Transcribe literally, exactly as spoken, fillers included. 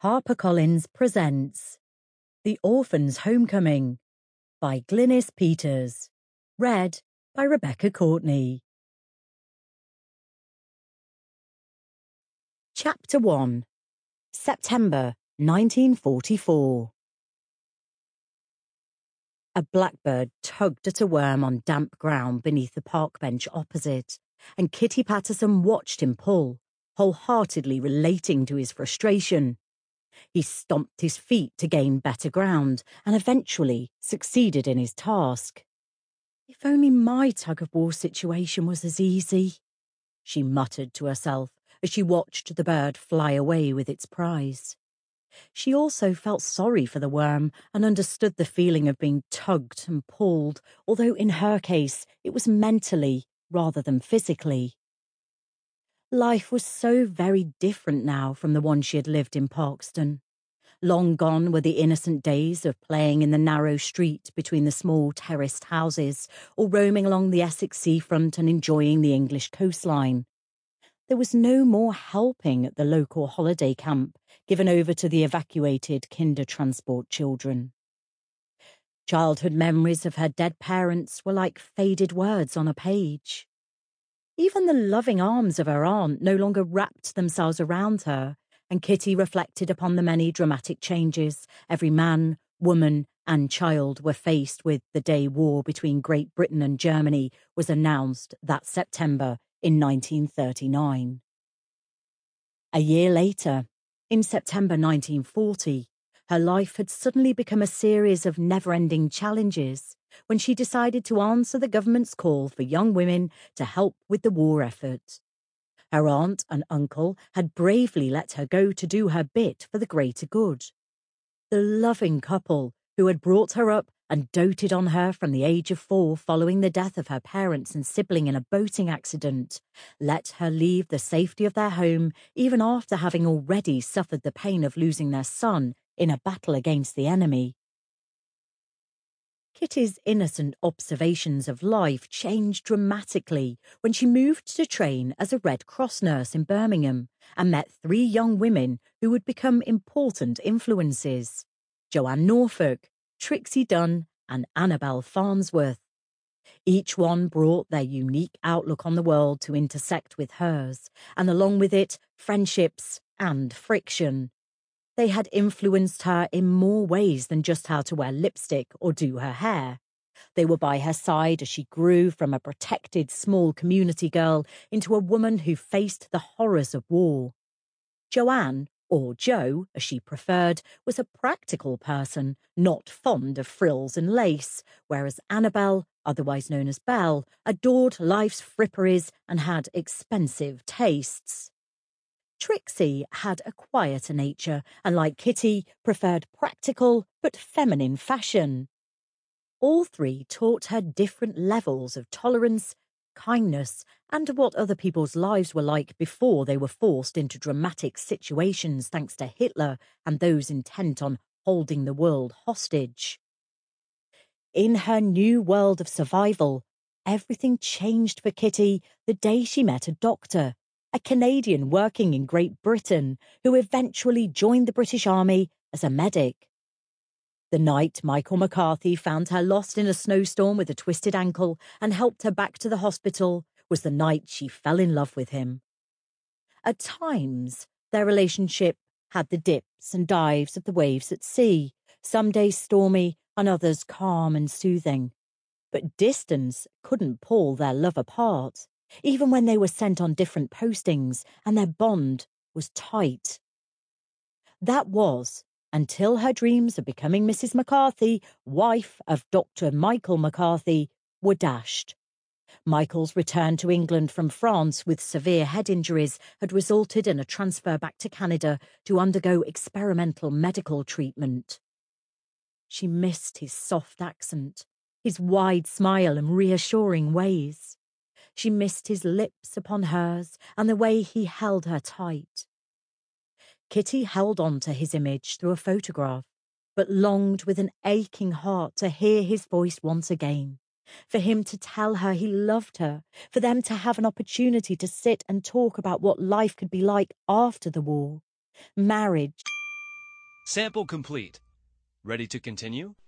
HarperCollins presents The Orphan's Homecoming by Glynis Peters. Read by Rebecca Courtney. Chapter one. September nineteen forty-four. A blackbird tugged at a worm on damp ground beneath the park bench opposite, and Kitty Patterson watched him pull, wholeheartedly relating to his frustration. He stomped his feet to gain better ground and eventually succeeded in his task. If only my tug-of-war situation was as easy, she muttered to herself as she watched the bird fly away with its prize. She also felt sorry for the worm and understood the feeling of being tugged and pulled, although in her case it was mentally rather than physically. Life was so very different now from the one she had lived in Parkston. Long gone were the innocent days of playing in the narrow street between the small terraced houses, or roaming along the Essex seafront and enjoying the English coastline. There was no more helping at the local holiday camp, given over to the evacuated kinder transport children. Childhood memories of her dead parents were like faded words on a page. Even the loving arms of her aunt no longer wrapped themselves around her, and Kitty reflected upon the many dramatic changes every man, woman and child were faced with the day war between Great Britain and Germany was announced that September in nineteen thirty-nine. A year later, in September nineteen forty, her life had suddenly become a series of never-ending challenges when she decided to answer the government's call for young women to help with the war effort. Her aunt and uncle had bravely let her go to do her bit for the greater good. The loving couple, who had brought her up and doted on her from the age of four following the death of her parents and sibling in a boating accident, let her leave the safety of their home even after having already suffered the pain of losing their son in a battle against the enemy. Kitty's innocent observations of life changed dramatically when she moved to train as a Red Cross nurse in Birmingham and met three young women who would become important influences: Joanne Norfolk, Trixie Dunn and Annabelle Farnsworth. Each one brought their unique outlook on the world to intersect with hers, and along with it, friendships and friction. They had influenced her in more ways than just how to wear lipstick or do her hair. They were by her side as she grew from a protected small community girl into a woman who faced the horrors of war. Joanne, or Jo as she preferred, was a practical person, not fond of frills and lace, whereas Annabelle, otherwise known as Belle, adored life's fripperies and had expensive tastes. Trixie had a quieter nature and, like Kitty, preferred practical but feminine fashion. All three taught her different levels of tolerance, kindness, and what other people's lives were like before they were forced into dramatic situations thanks to Hitler and those intent on holding the world hostage. In her new world of survival, everything changed for Kitty the day she met a doctor, a Canadian working in Great Britain, who eventually joined the British Army as a medic. The night Michael McCarthy found her lost in a snowstorm with a twisted ankle and helped her back to the hospital was the night she fell in love with him. At times, their relationship had the dips and dives of the waves at sea, some days stormy and others calm and soothing. But distance couldn't pull their love apart, even when they were sent on different postings, and their bond was tight. That was until her dreams of becoming Missus McCarthy, wife of Doctor Michael McCarthy, were dashed. Michael's return to England from France with severe head injuries had resulted in a transfer back to Canada to undergo experimental medical treatment. She missed his soft accent, his wide smile and reassuring ways. She missed his lips upon hers and the way he held her tight. Kitty held on to his image through a photograph, but longed with an aching heart to hear his voice once again, for him to tell her he loved her, for them to have an opportunity to sit and talk about what life could be like after the war. Marriage. Sample complete. Ready to continue?